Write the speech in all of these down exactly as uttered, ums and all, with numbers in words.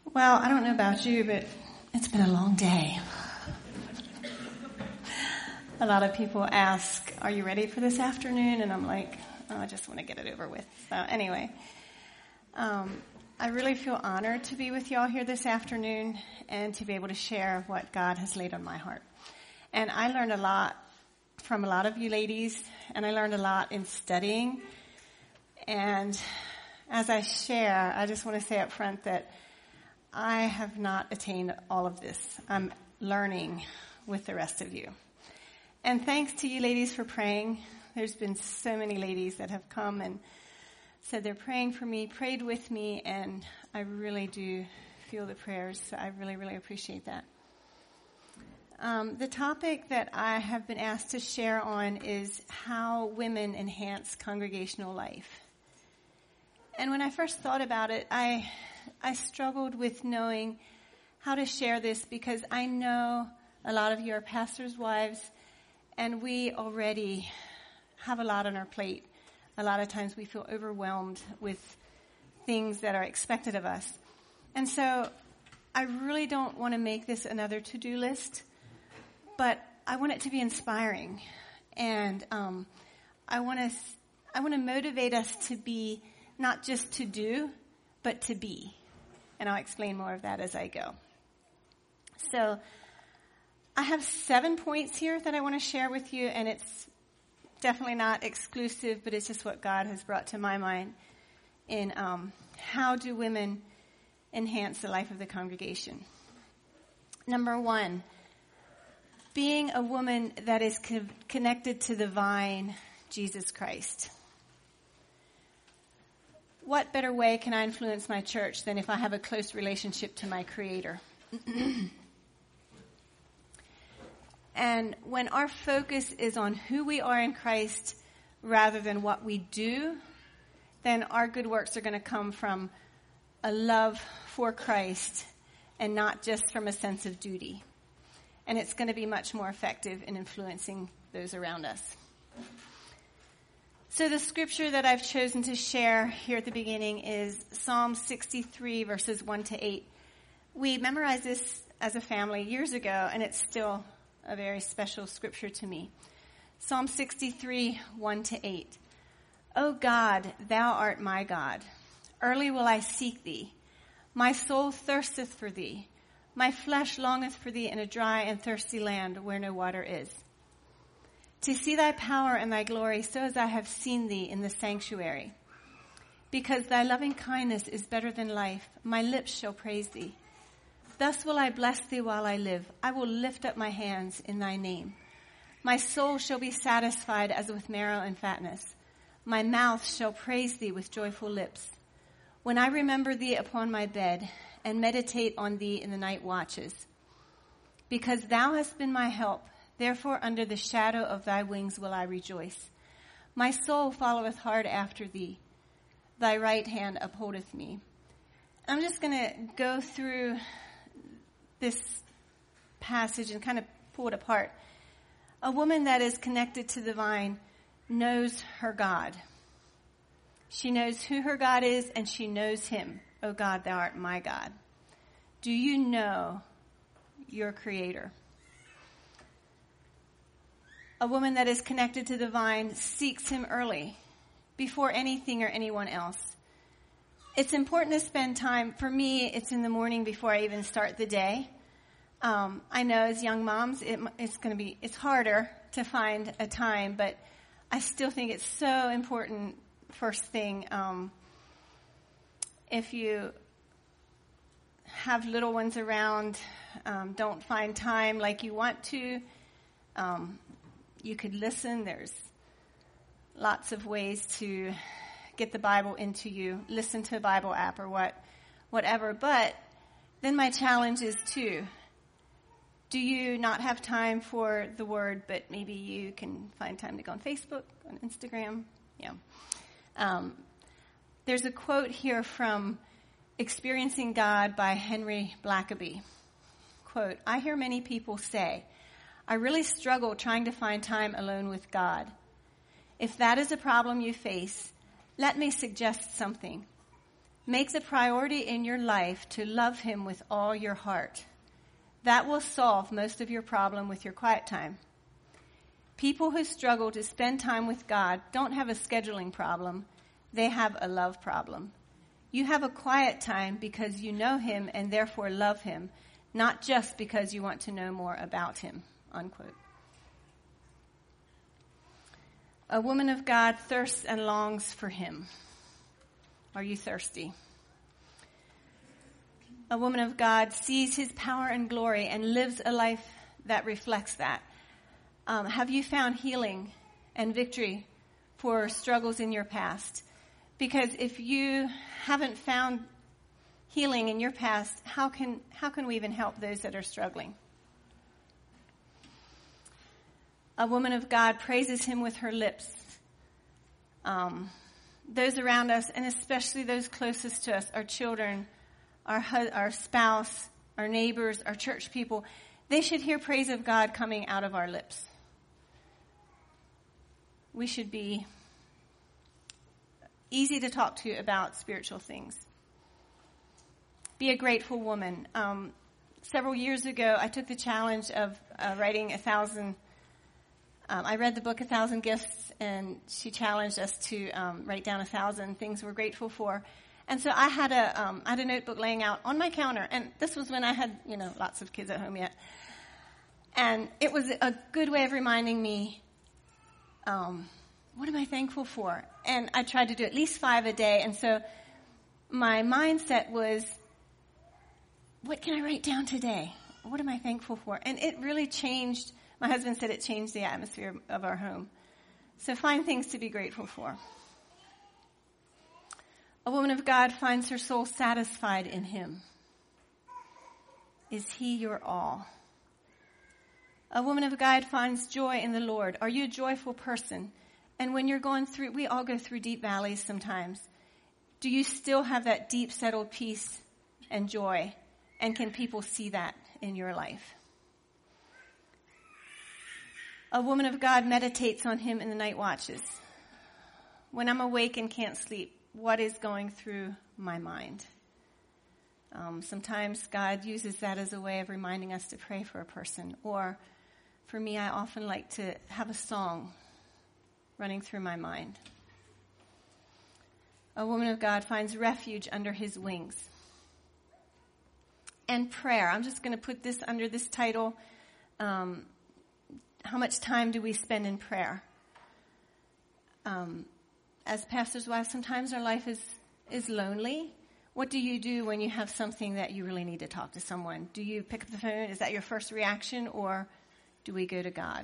Well, I don't know about you, but it's been a long day. A lot of people ask, are you ready for this afternoon? And I'm like, oh, I just want to get it over with. So anyway, um, I really feel honored to be with y'all here this afternoon and to be able to share what God has laid on my heart. And I learned a lot from a lot of you ladies, and I learned a lot in studying. And as I share, I just want to say up front that I have not attained all of this. I'm learning with the rest of you. And thanks to you ladies for praying. There's been so many ladies that have come and said they're praying for me, prayed with me, and I really do feel the prayers. So I really, really appreciate that. Um, the topic that I have been asked to share on is how women enhance congregational life. And when I first thought about it, I I struggled with knowing how to share this because I know a lot of you are pastors' wives, and we already have a lot on our plate. A lot of times we feel overwhelmed with things that are expected of us. And so I really don't want to make this another to-do list, but I want it to be inspiring. And um, I want to I want to motivate us to be not just to do, but to be. And I'll explain more of that as I go. So I have seven points here that I want to share with you, and it's definitely not exclusive, but it's just what God has brought to my mind in um, how do women enhance the life of the congregation. Number one, being a woman that is co- connected to the vine, Jesus Christ. What better way can I influence my church than if I have a close relationship to my Creator? And when our focus is on who we are in Christ rather than what we do, then our good works are going to come from a love for Christ and not just from a sense of duty. And it's going to be much more effective in influencing those around us. So the scripture that I've chosen to share here at the beginning is Psalm sixty-three, verses one to eight. We memorized this as a family years ago, and it's still a very special scripture to me. Psalm sixty-three, one to eight. O God, thou art my God. Early will I seek thee. My soul thirsteth for thee. My flesh longeth for thee in a dry and thirsty land where no water is. To see thy power and thy glory, so as I have seen thee in the sanctuary. Because thy loving kindness is better than life, my lips shall praise thee. Thus will I bless thee while I live. I will lift up my hands in thy name. My soul shall be satisfied as with marrow and fatness. My mouth shall praise thee with joyful lips. When I remember thee upon my bed and meditate on thee in the night watches. Because thou hast been my help, therefore under the shadow of thy wings will I rejoice. My soul followeth hard after thee. Thy right hand upholdeth me. I'm just going to go through this passage and kind of pull it apart. A woman that is connected to the vine knows her God. She knows who her God is, and she knows him. O God, thou art my God. Do you know your Creator? A woman that is connected to the vine seeks him early, before anything or anyone else. It's important to spend time. For me, it's in the morning before I even start the day. Um, I know as young moms, it, it's going to be, it's harder to find a time, but I still think it's so important. First thing, um, if you have little ones around, um, don't find time like you want to, um, you could listen. There's lots of ways to get the Bible into you. Listen to a Bible app or what, whatever. But then my challenge is too, do you not have time for the Word, but maybe you can find time to go on Facebook, on Instagram? Yeah. Um, there's a quote here from Experiencing God by Henry Blackaby. Quote, I hear many people say, I really struggle trying to find time alone with God. If that is a problem you face, let me suggest something. Make the priority in your life to love him with all your heart. That will solve most of your problem with your quiet time. People who struggle to spend time with God don't have a scheduling problem. They have a love problem. You have a quiet time because you know him and therefore love him, not just because you want to know more about him, unquote. A woman of God thirsts and longs for him. Are you thirsty? A woman of God sees his power and glory and lives a life that reflects that. Um, have you found healing and victory for struggles in your past? Because if you haven't found healing in your past, how can how can we even help those that are struggling? A woman of God praises him with her lips. Um, those around us, and especially those closest to us, our children, our our spouse, our neighbors, our church people, they should hear praise of God coming out of our lips. We should be easy to talk to about spiritual things. Be a grateful woman. Um, several years ago, I took the challenge of uh, writing a thousand. Um, I read the book A Thousand Gifts, and she challenged us to um, write down a thousand things we're grateful for. And so I had a um, I had a notebook laying out on my counter, and this was when I had you know lots of kids at home yet, and it was a good way of reminding me, um, what am I thankful for? And I tried to do at least five a day, and so my mindset was, what can I write down today? What am I thankful for? And it really changed. My husband said it changed the atmosphere of our home. So find things to be grateful for. A woman of God finds her soul satisfied in him. Is he your all? A woman of God finds joy in the Lord. Are you a joyful person? And when you're going through, we all go through deep valleys sometimes. Do you still have that deep settled peace and joy? And can people see that in your life? A woman of God meditates on him in the night watches. When I'm awake and can't sleep, what is going through my mind? Um, sometimes God uses that as a way of reminding us to pray for a person. Or for me, I often like to have a song running through my mind. A woman of God finds refuge under his wings. And prayer. I'm just going to put this under this title. Um, how much time do we spend in prayer? Um, as pastors' wives, sometimes our life is, is lonely. What do you do when you have something that you really need to talk to someone? Do you pick up the phone? Is that your first reaction? Or do we go to God?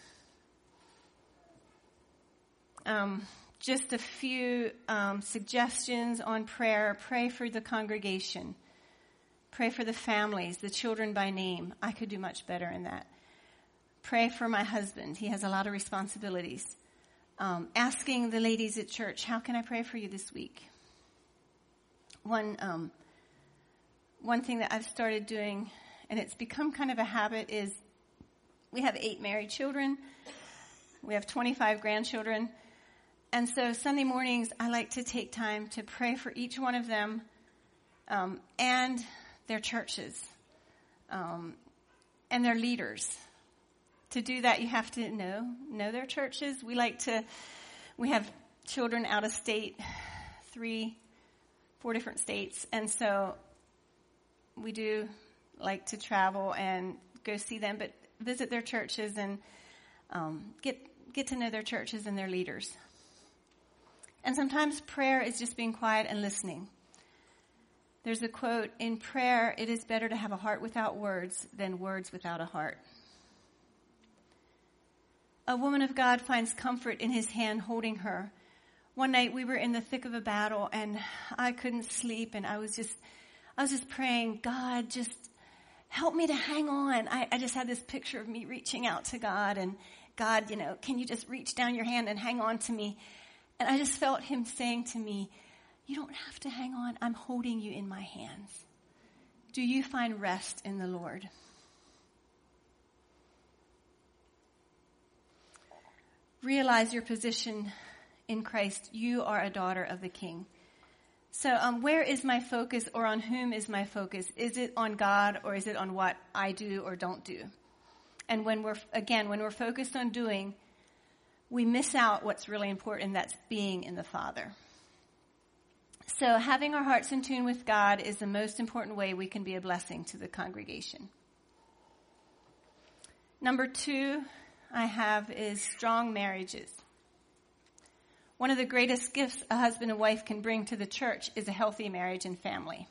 Um, just a few um, suggestions on prayer. Pray for the congregation. Pray for the families, the children by name. I could do much better in that. Pray for my husband. He has a lot of responsibilities. Um, asking the ladies at church, how can I pray for you this week? One, um, one thing that I've started doing, and it's become kind of a habit, is we have eight married children. We have twenty-five grandchildren. And so Sunday mornings, I like to take time to pray for each one of them um, and their churches um, and their leaders. To do that, you have to know know their churches. We like to, we have children out of state, three, four different states, and so we do like to travel and go see them, but visit their churches and um, get get to know their churches and their leaders. And sometimes prayer is just being quiet and listening. There's a quote, in prayer, it is better to have a heart without words than words without a heart. A woman of God finds comfort in his hand holding her. One night we were in the thick of a battle and I couldn't sleep, and I was just, I was just praying, God, just help me to hang on. I, I just had this picture of me reaching out to God, and God, you know, can you just reach down your hand and hang on to me? And I just felt him saying to me, you don't have to hang on. I'm holding you in my hands. Do you find rest in the Lord? Realize your position in Christ. You are a daughter of the King. So um, where is my focus, or on whom is my focus? Is it on God, or is it on what I do or don't do? And when we're, again, when we're focused on doing, we miss out what's really important, and that's being in the Father. So having our hearts in tune with God is the most important way we can be a blessing to the congregation. Number two I have is strong marriages. One of the greatest gifts a husband and wife can bring to the church is a healthy marriage and family.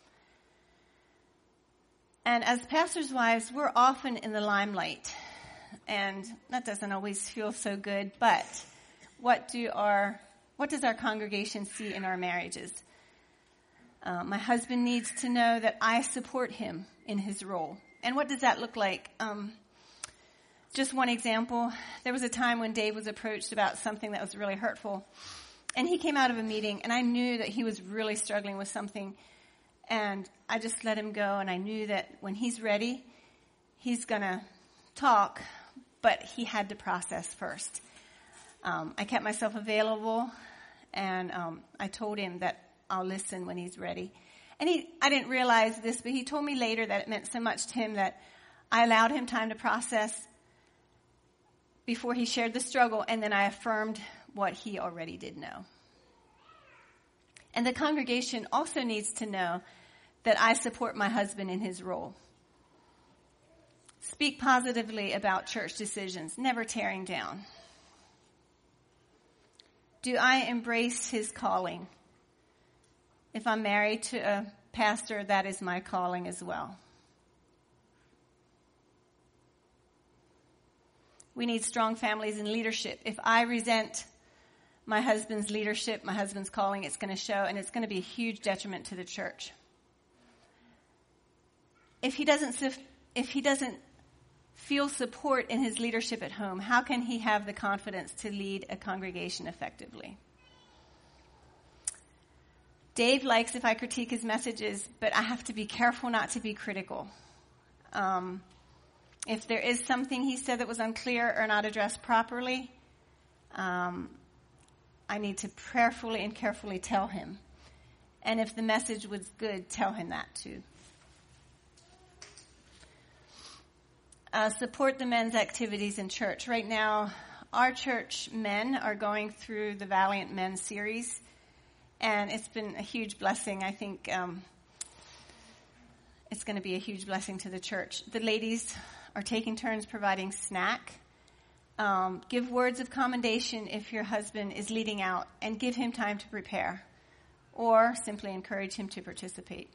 And as pastors' wives, we're often in the limelight. And that doesn't always feel so good, but what do our, what does our congregation see in our marriages? Uh, my husband needs to know that I support him in his role. And what does that look like? Um, Just one example, there was a time when Dave was approached about something that was really hurtful. And he came out of a meeting, and I knew that he was really struggling with something. And I just let him go, and I knew that when he's ready, he's going to talk, but he had to process first. Um, I kept myself available, and um, I told him that I'll listen when he's ready. And he, I didn't realize this, but he told me later that it meant so much to him that I allowed him time to process before he shared the struggle, and then I affirmed what he already did know. And the congregation also needs to know that I support my husband in his role. Speak positively about church decisions, never tearing down. Do I embrace his calling? If I'm married to a pastor, that is my calling as well. We need strong families and leadership. If I resent my husband's leadership, my husband's calling, it's going to show, and it's going to be a huge detriment to the church. If he doesn't, if he doesn't feel support in his leadership at home, how can he have the confidence to lead a congregation effectively? Dave likes if I critique his messages, but I have to be careful not to be critical. Um, If there is something he said that was unclear or not addressed properly, um, I need to prayerfully and carefully tell him. And if the message was good, tell him that too. Uh, support the men's activities in church. Right now, our church men are going through the Valiant Men series, and it's been a huge blessing. I think um, it's going to be a huge blessing to the church. The ladies are taking turns providing snack. Um, give words of commendation if your husband is leading out, and give him time to prepare, or simply encourage him to participate.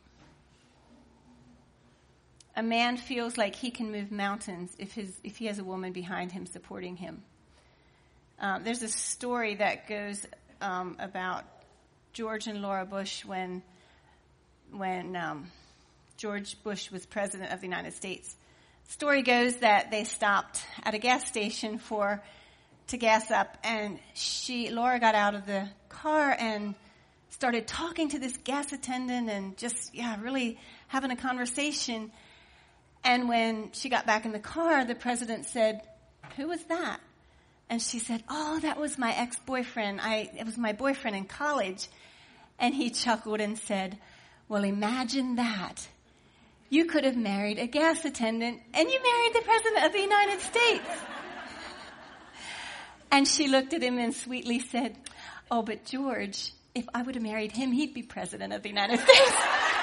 A man feels like he can move mountains if his if he has a woman behind him supporting him. Um, there's a story that goes um, about George and Laura Bush when when um, George Bush was president of the United States. Story goes that they stopped at a gas station for to gas up, and she Laura got out of the car and started talking to this gas attendant and just yeah really having a conversation. And when she got back in the car, the president said, "Who was that?" And she said, "Oh, that was my ex-boyfriend. I it was my boyfriend in college." And he chuckled and said, "Well, imagine that. You could have married a gas attendant, and you married the President of the United States." And she looked at him and sweetly said, "Oh, but George, if I would have married him, he'd be President of the United States."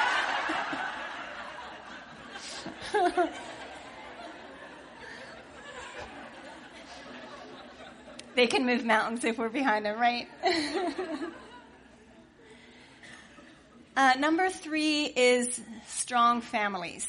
They can move mountains if we're behind them, right? Uh, number three is strong families.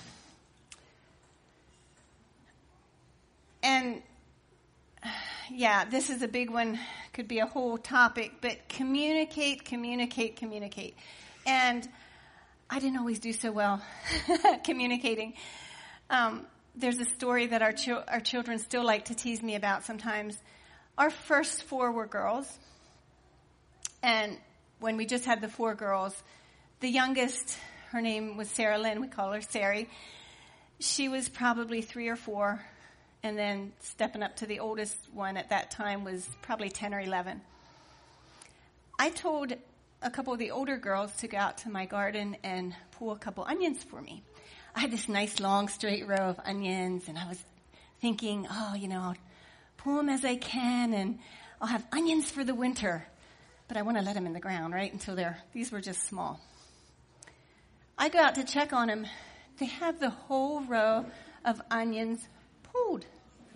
And yeah, this is a big one, could be a whole topic, but communicate, communicate, communicate. And I didn't always do so well communicating. Um, there's a story that our, cho- our children still like to tease me about sometimes. Our first four were girls. And when we just had the four girls, the youngest, her name was Sarah Lynn, we call her Sari. She was probably three or four, and then stepping up to the oldest one at that time was probably ten or eleven. I told a couple of the older girls to go out to my garden and pull a couple onions for me. I had this nice long straight row of onions, and I was thinking, oh, you know, I'll pull them as I can, and I'll have onions for the winter. But I want to let them in the ground, right, until they're, these were just small. I go out to check on them. They have the whole row of onions pulled.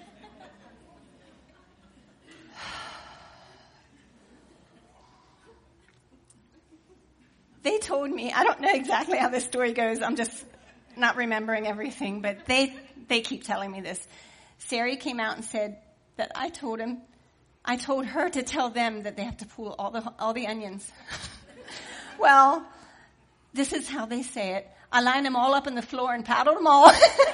They told me, I don't know exactly how this story goes. I'm just not remembering everything, but they they keep telling me this. Sari came out and said that I told him, I told her to tell them that they have to pull all the all the onions. Well, this is how they say it. I lined them all up on the floor and paddled them all.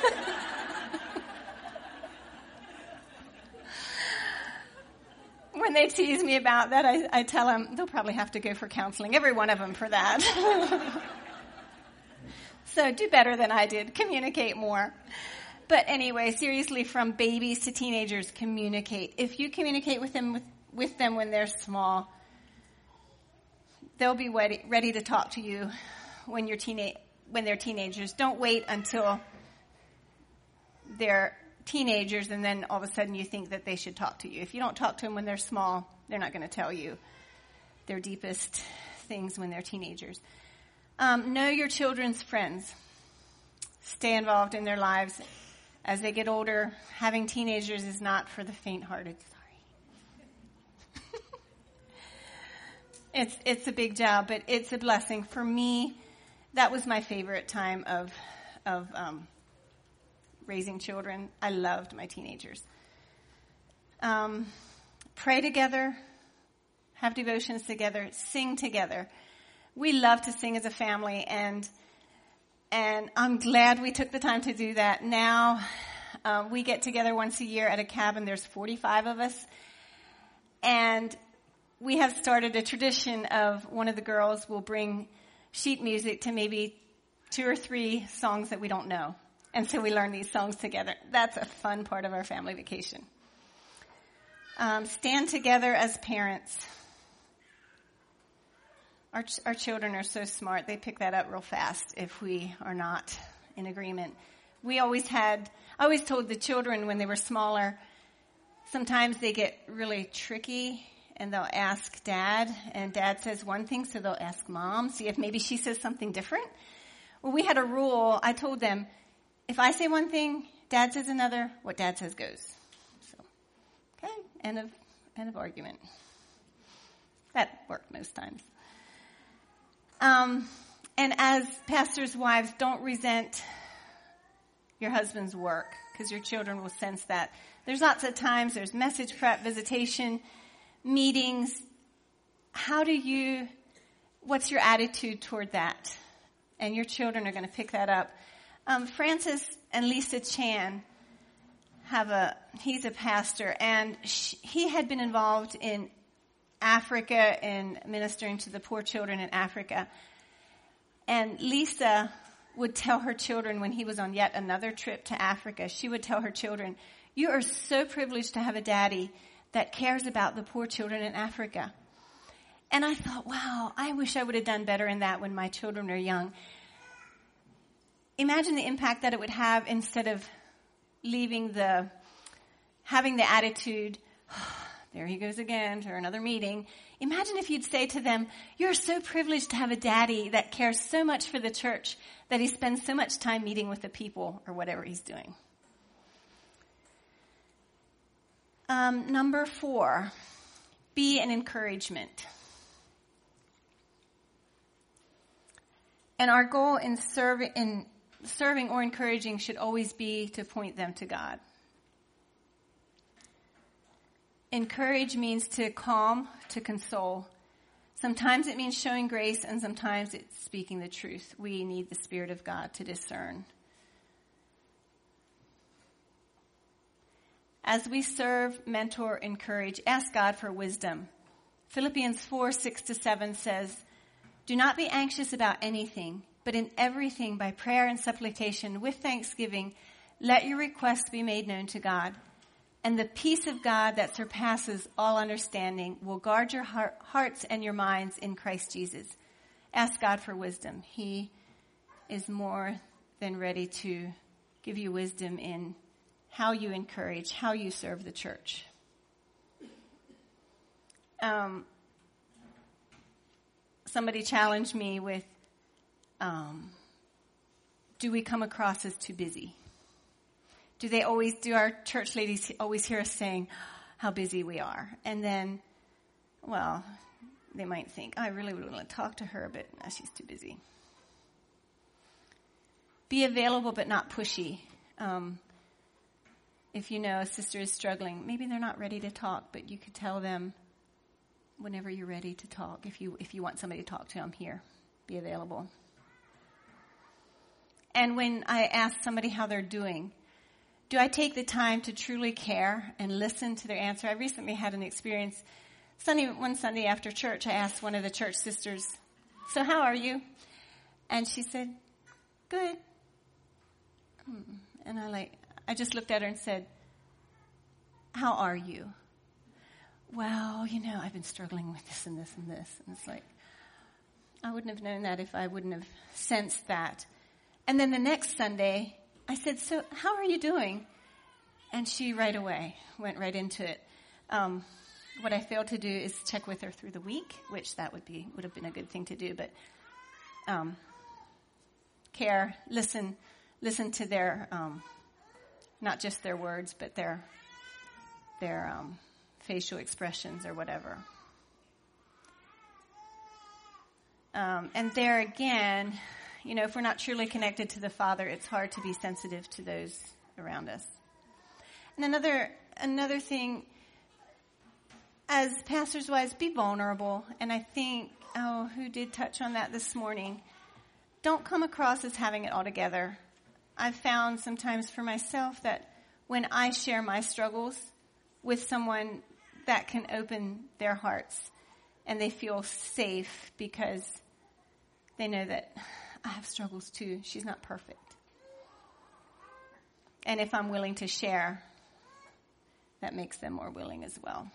When they tease me about that, I, I tell them they'll probably have to go for counseling, every one of them for that. So do better than I did. Communicate more. But anyway, seriously, from babies to teenagers, communicate. If you communicate with them with, with them when they're small, they'll be ready, ready to talk to you when you're teena- when they're teenagers. Don't wait until they're teenagers and then all of a sudden you think that they should talk to you. If you don't talk to them when they're small, they're not going to tell you their deepest things when they're teenagers. Um, know your children's friends. Stay involved in their lives. As they get older, having teenagers is not for the faint-hearted. Sorry. it's it's a big job, but it's a blessing. For me, that was my favorite time of of um, raising children. I loved my teenagers. Um, pray together, have devotions together, sing together. We love to sing as a family, and and I'm glad we took the time to do that. Now um, we get together once a year at a cabin. There's forty-five of us, and we have started a tradition of one of the girls will bring sheet music to maybe two or three songs that we don't know. And so we learn these songs together. That's a fun part of our family vacation. Um, stand together as parents. Our, ch- our children are so smart. They pick that up real fast if we are not in agreement. We always had, I always told the children when they were smaller, sometimes they get really tricky and they'll ask dad, and dad says one thing, so they'll ask mom, see if maybe she says something different. Well, we had a rule. I told them, if I say one thing, dad says another, what dad says goes. So, okay, end of, end of argument. That worked most times. Um, and as pastors' wives, don't resent your husband's work, because your children will sense that. There's lots of times, there's message prep, visitation, meetings. How do you, what's your attitude toward that? And your children are going to pick that up. Um, Francis and Lisa Chan have a, he's a pastor, and she, he had been involved in Africa and ministering to the poor children in Africa. And Lisa would tell her children when he was on yet another trip to Africa, she would tell her children, you are so privileged to have a daddy that cares about the poor children in Africa. And I thought, wow, I wish I would have done better in that when my children are young. Imagine the impact that it would have instead of leaving the, having the attitude, oh, there he goes again to another meeting. Imagine if you'd say to them, you're so privileged to have a daddy that cares so much for the church that he spends so much time meeting with the people or whatever he's doing. Um, number four, be an encouragement. And our goal in serving, in serving or encouraging should always be to point them to God. Encourage means to calm, to console. Sometimes it means showing grace, and sometimes it's speaking the truth. We need the Spirit of God to discern. As we serve, mentor, encourage, ask God for wisdom. Philippians four, six to seven says, do not be anxious about anything, but in everything by prayer and supplication with thanksgiving, let your requests be made known to God. And the peace of God that surpasses all understanding will guard your heart, hearts and your minds in Christ Jesus. Ask God for wisdom. He is more than ready to give you wisdom in how you encourage, how you serve the church. Um, somebody challenged me with, um, do we come across as too busy? Do they always, do our church ladies always hear us saying how busy we are? And then, well, they might think, I really would want to talk to her, but no, she's too busy. Be available but not pushy. Um, if you know a sister is struggling, maybe they're not ready to talk, but you could tell them whenever you're ready to talk. If you if you want somebody to talk to, I'm here. Be available. And when I ask somebody how they're doing, do I take the time to truly care and listen to their answer? I recently had an experience. Sunday, one Sunday after church, I asked one of the church sisters, so how are you? And she said, good. And I like, I just looked at her and said, how are you? Well, you know, I've been struggling with this and this and this. And it's like, I wouldn't have known that if I wouldn't have sensed that. And then the next Sunday, I said, so how are you doing? And she right away went right into it. Um, what I failed to do is check with her through the week, which that would be would have been a good thing to do. But um, care, listen, listen to their, um, not just their words, but their their um, facial expressions or whatever. Um, and there again, you know, if we're not truly connected to the Father, it's hard to be sensitive to those around us. And another another thing, as pastors' wives, be vulnerable. And I think, oh, who did touch on that this morning? Don't come across as having it all together. I've found sometimes for myself that when I share my struggles with someone, that can open their hearts and they feel safe because they know that I have struggles too. She's not perfect. And if I'm willing to share, that makes them more willing as well.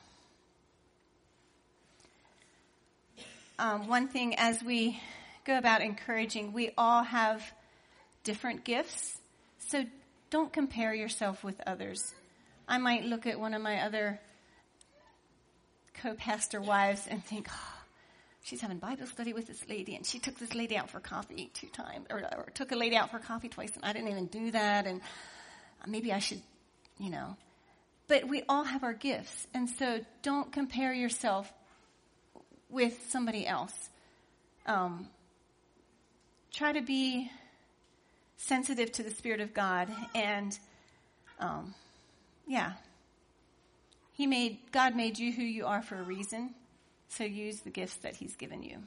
Um, one thing as we go about encouraging, we all have different gifts. So don't compare yourself with others. I might look at one of my other co-pastor wives and think, oh, she's having Bible study with this lady, and she took this lady out for coffee two times, or, or took a lady out for coffee twice, and I didn't even do that, and maybe I should, you know. But we all have our gifts, and so don't compare yourself with somebody else. Um, try to be sensitive to the Spirit of God, and um, yeah, He made God made you who you are for a reason. So use the gifts that He's given you.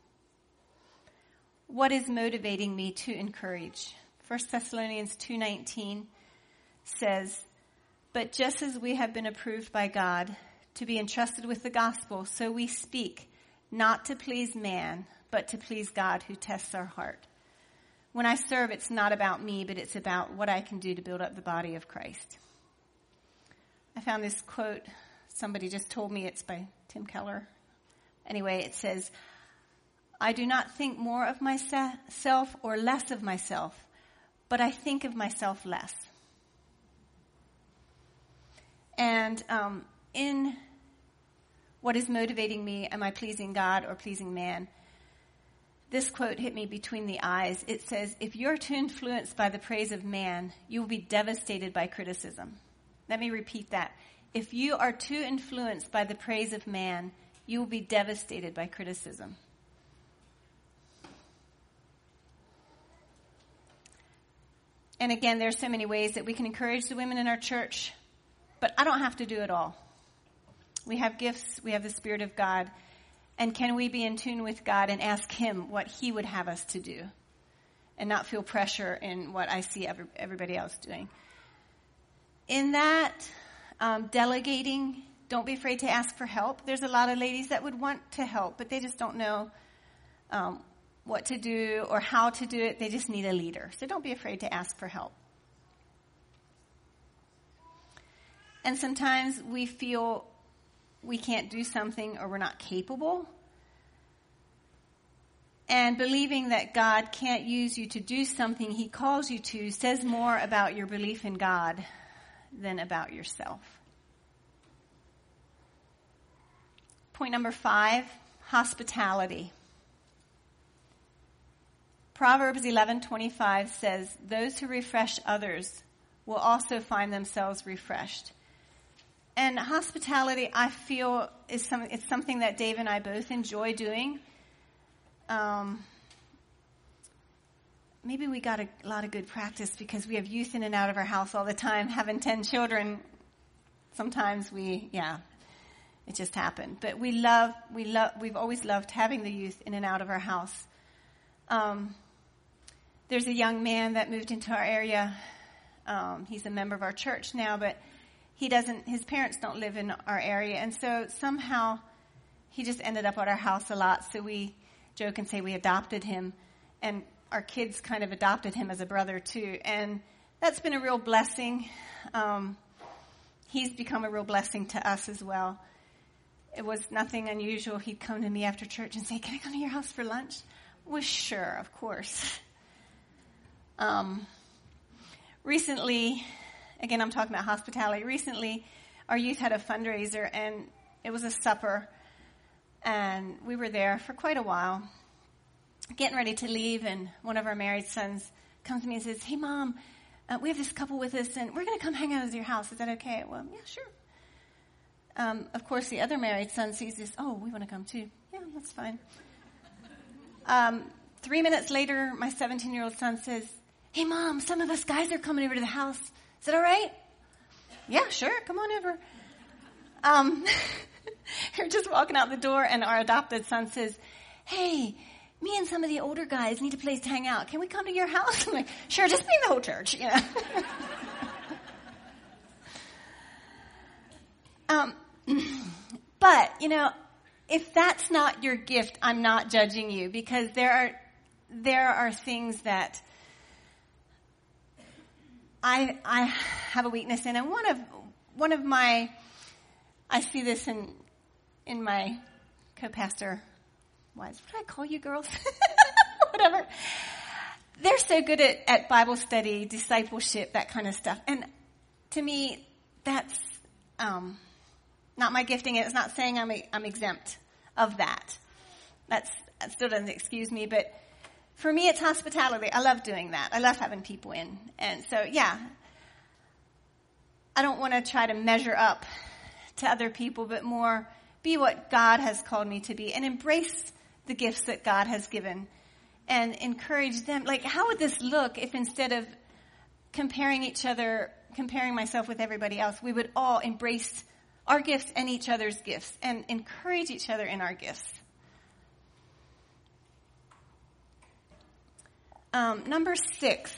What is motivating me to encourage? First Thessalonians two nineteen says, but just as we have been approved by God to be entrusted with the gospel, so we speak, not to please man, but to please God who tests our heart. When I serve, it's not about me, but it's about what I can do to build up the body of Christ. I found this quote, somebody just told me it's by Tim Keller. Anyway, it says, I do not think more of myself or less of myself, but I think of myself less. And um, in what is motivating me, am I pleasing God or pleasing man? This quote hit me between the eyes. It says, if you're too influenced by the praise of man, you will be devastated by criticism. Let me repeat that. If you are too influenced by the praise of man, you will be devastated by criticism. And again, there are so many ways that we can encourage the women in our church, but I don't have to do it all. We have gifts, we have the Spirit of God, and can we be in tune with God and ask Him what He would have us to do and not feel pressure in what I see every, everybody else doing? In that, um, delegating, don't be afraid to ask for help. There's a lot of ladies that would want to help, but they just don't know um, what to do or how to do it. They just need a leader. So don't be afraid to ask for help. And sometimes we feel we can't do something or we're not capable. And believing that God can't use you to do something he calls you to says more about your belief in God than about yourself. Point number five, hospitality. Proverbs eleven twenty-five says, "Those who refresh others will also find themselves refreshed." And hospitality, I feel, is some, it's something that Dave and I both enjoy doing. Um, maybe we got a lot of good practice because we have youth in and out of our house all the time. Having ten children, sometimes we, yeah, it just happened. But we love, we love, we've always loved having the youth in and out of our house. Um, there's a young man that moved into our area. Um, he's a member of our church now, but he doesn't, his parents don't live in our area. And so somehow he just ended up at our house a lot. So we joke and say we adopted him, and our kids kind of adopted him as a brother too. And that's been a real blessing. Um, he's become a real blessing to us as well. It was nothing unusual. He'd come to me after church and say, "Can I come to your house for lunch?" Well, sure, of course. Um, recently, again, I'm talking about hospitality. Recently, our youth had a fundraiser, and it was a supper, and we were there for quite a while, getting ready to leave, and one of our married sons comes to me and says, "Hey, Mom, uh, we have this couple with us, and we're going to come hang out at your house. Is that okay?" Well, yeah, sure. Um, of course, the other married son sees this. "Oh, we want to come too." Yeah, that's fine. Um, three minutes later, my seventeen-year-old son says, "Hey, Mom, some of us guys are coming over to the house. Is that all right?" "Yeah, sure. Come on over." Um, we're just walking out the door, and our adopted son says, "Hey, me and some of the older guys need a place to hang out. Can we come to your house?" I'm like, "Sure, just bring the whole church." You know. um, but, you know, if that's not your gift, I'm not judging you, because there are there are things that I I have a weakness in, and one of one of my I see this in in my co-pastor wives. What do I call you girls? Whatever. They're so good at, at Bible study, discipleship, that kind of stuff. And to me, that's um, not my gifting. It's not saying I'm a, I'm exempt of that. That's that still doesn't excuse me, but for me, it's hospitality. I love doing that. I love having people in. And so, yeah, I don't want to try to measure up to other people, but more be what God has called me to be and embrace the gifts that God has given and encourage them. Like, how would this look if instead of comparing each other, comparing myself with everybody else, we would all embrace our gifts and each other's gifts and encourage each other in our gifts? Um, number six,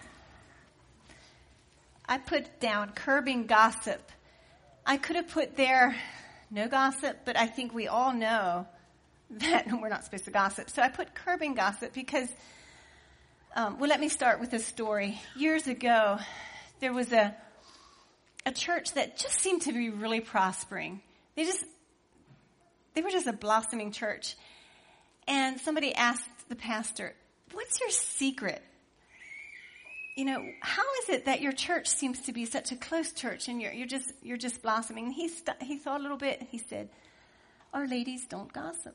I put down curbing gossip. I could have put there no gossip, but I think we all know that we're not supposed to gossip. So I put curbing gossip because, um, well, let me start with a story. Years ago, there was a a church that just seemed to be really prospering. They just, they were just a blossoming church. And somebody asked the pastor, "What's your secret? You know, how is it that your church seems to be such a close church and you're, you're just, you're just blossoming?" And he, st- he thought a little bit. He said, "Our ladies don't gossip."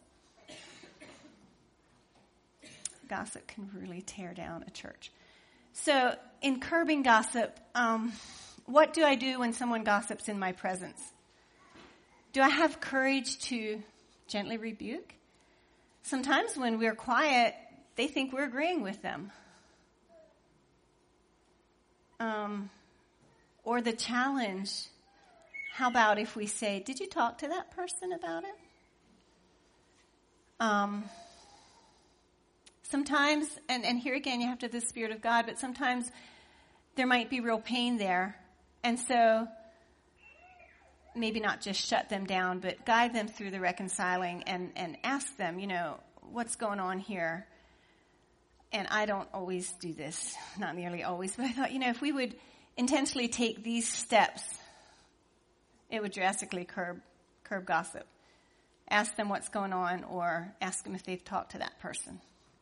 Gossip can really tear down a church. So in curbing gossip, um, what do I do when someone gossips in my presence? Do I have courage to gently rebuke? Sometimes when we're quiet, they think we're agreeing with them. Um, or the challenge, how about if we say, "Did you talk to that person about it?" Um, sometimes, and, and here again, you have to have the Spirit of God, but sometimes there might be real pain there. And so maybe not just shut them down, but guide them through the reconciling and, and ask them, you know, what's going on here? And I don't always do this, not nearly always, but I thought, you know, if we would intentionally take these steps it would drastically curb curb gossip. Ask them what's going on, or ask them if they've talked to that person.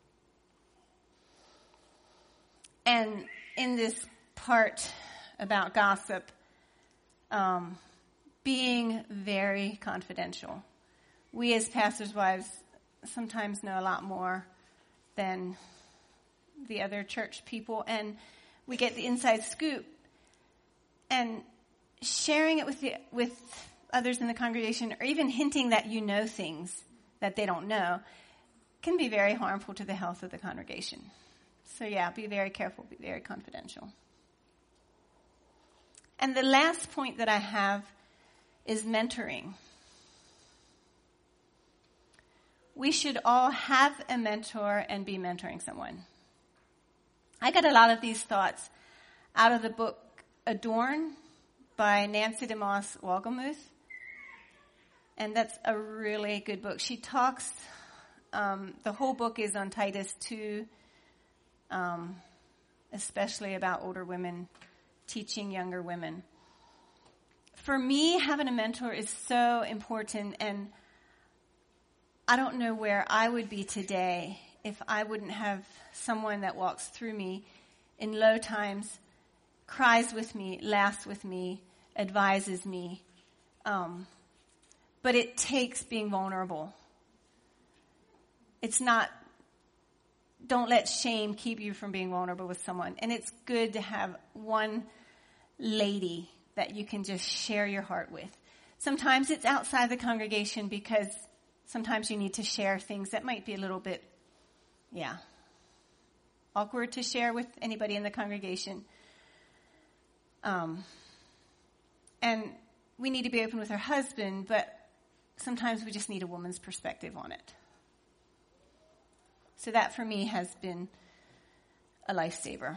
And in this part about gossip, um, being very confidential. We as pastors' wives sometimes know a lot more than the other church people, and we get the inside scoop. And sharing it with the, with others in the congregation, or even hinting that you know things that they don't know, can be very harmful to the health of the congregation. So yeah, be very careful, be very confidential. And the last point that I have is mentoring. We should all have a mentor and be mentoring someone. I got a lot of these thoughts out of the book Adorn by Nancy DeMoss Wolgemuth. And that's a really good book. She talks, um, the whole book is on Titus two, um, especially about older women teaching younger women. For me, having a mentor is so important, and I don't know where I would be today if I wouldn't have someone that walks through me in low times, cries with me, laughs with me, advises me. Um, but it takes being vulnerable. It's not, don't let shame keep you from being vulnerable with someone. And it's good to have one lady that you can just share your heart with. Sometimes it's outside the congregation, because sometimes you need to share things that might be a little bit, yeah, awkward to share with anybody in the congregation. Um, and we need to be open with our husband, but sometimes we just need a woman's perspective on it. So that for me has been a lifesaver.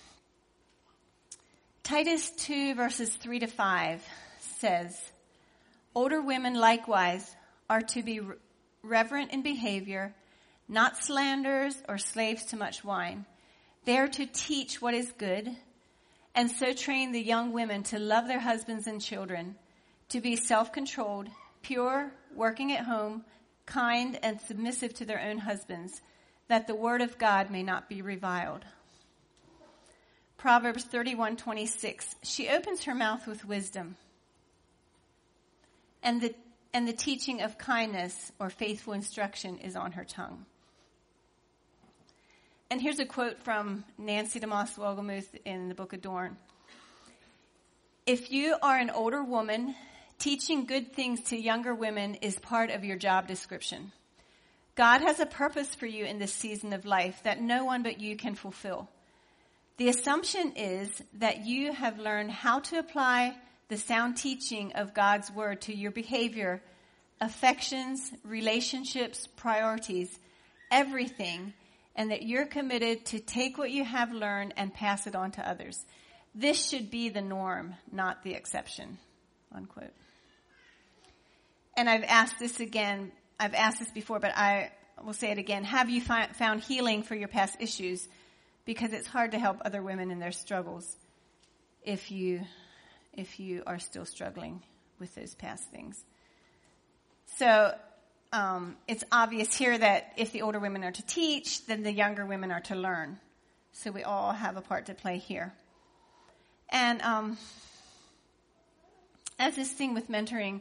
Titus two verses three to five says, older women likewise are to be reverent in behavior, not slanderers or slaves to much wine. They are to teach what is good, and so train the young women to love their husbands and children, to be self-controlled, pure, working at home, kind, and submissive to their own husbands, that the word of God may not be reviled. Proverbs thirty-one twenty-six, she opens her mouth with wisdom, and the and the teaching of kindness or faithful instruction is on her tongue. And here's a quote from Nancy DeMoss Wolgemuth in the book Adorn. If you are an older woman, teaching good things to younger women is part of your job description. God has a purpose for you in this season of life that no one but you can fulfill. The assumption is that you have learned how to apply the sound teaching of God's word to your behavior, affections, relationships, priorities, everything, and that you're committed to take what you have learned and pass it on to others. This should be the norm, not the exception, unquote. And I've asked this again, I've asked this before, but I will say it again. Have you fi- found healing for your past issues? Because it's hard to help other women in their struggles if you, if you are still struggling with those past things. So, um, it's obvious here that if the older women are to teach, then the younger women are to learn. So we all have a part to play here. And, um, as this thing with mentoring,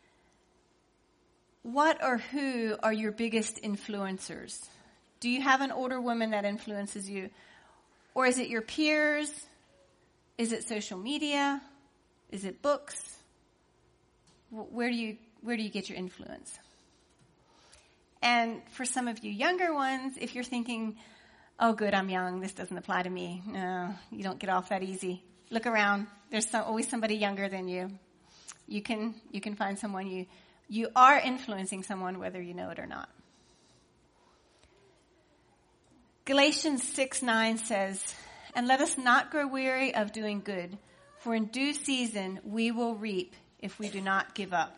what or who are your biggest influencers? Do you have an older woman that influences you? Or is it your peers? Is it social media? Is it books? Where do you, where do you get your influence? And for some of you younger ones, if you're thinking, oh good, I'm young, this doesn't apply to me. No, you don't get off that easy. Look around. There's some, always somebody younger than you. You can, you can find someone you, you are influencing someone whether you know it or not. Galatians six nine says, and let us not grow weary of doing good, for in due season we will reap if we do not give up.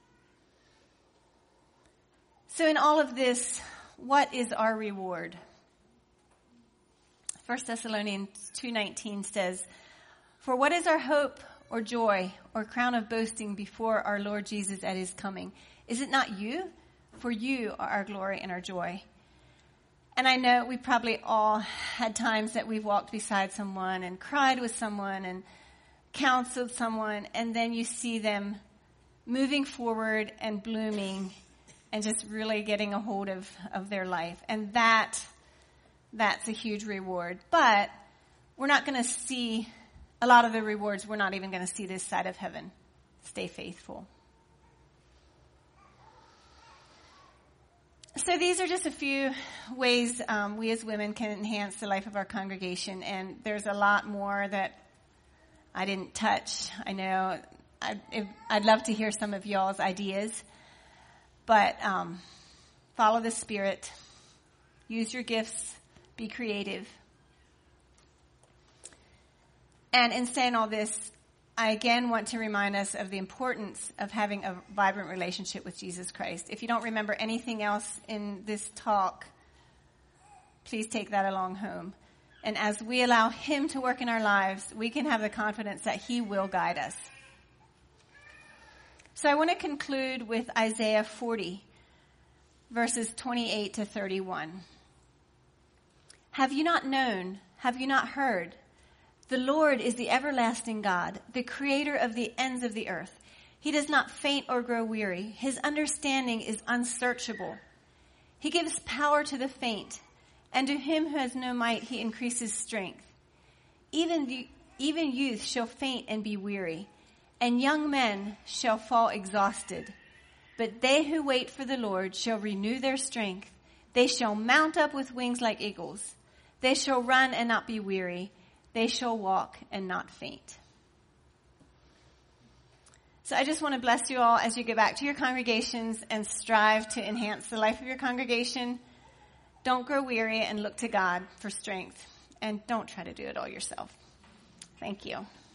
So in all of this, what is our reward? First Thessalonians two nineteen says, for what is our hope or joy or crown of boasting before our Lord Jesus at his coming? Is it not you? For you are our glory and our joy. And I know we probably all had times that we've walked beside someone and cried with someone and counseled someone, and then you see them moving forward and blooming and just really getting a hold of, of their life. And that, that's a huge reward. But we're not going to see a lot of the rewards. We're not even going to see this side of heaven. Stay faithful. So these are just a few ways um, we as women can enhance the life of our congregation. And there's a lot more that I didn't touch. I know I'd, if, I'd love to hear some of y'all's ideas. But um, follow the Spirit. Use your gifts. Be creative. And in saying all this, I again want to remind us of the importance of having a vibrant relationship with Jesus Christ. If you don't remember anything else in this talk, please take that along home. And as we allow him to work in our lives, we can have the confidence that he will guide us. So I want to conclude with Isaiah forty, verses twenty-eight to thirty-one. Have you not known? Have you not heard? The Lord is the everlasting God, the creator of the ends of the earth. He does not faint or grow weary. His understanding is unsearchable. He gives power to the faint, and to him who has no might he increases strength. Even the, even youth shall faint and be weary, and young men shall fall exhausted. But they who wait for the Lord shall renew their strength. They shall mount up with wings like eagles. They shall run and not be weary. They shall walk and not faint. So I just want to bless you all as you get back to your congregations and strive to enhance the life of your congregation. Don't grow weary and look to God for strength. And don't try to do it all yourself. Thank you.